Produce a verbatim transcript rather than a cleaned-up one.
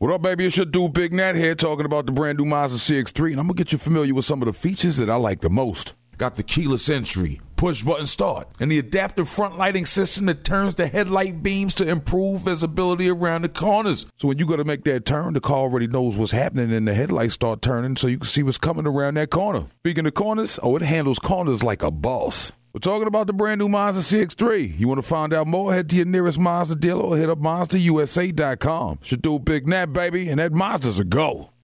What up, baby? It's your dude Big Nat here talking about the brand new Mazda C X three, and I'm going to get you familiar with some of the features that I like the most. Got the keyless entry, push-button start, and the adaptive front lighting system that turns the headlight beams to improve visibility around the corners. So when you go to make that turn, the car already knows what's happening and the headlights start turning so you can see what's coming around that corner. Speaking of corners, oh, it handles corners like a boss. We're talking about the brand new Mazda C X three. You want to find out more? Head to your nearest Mazda dealer or hit up Mazda U S A dot com. Should do Big Nat, baby, and that Mazda's a go.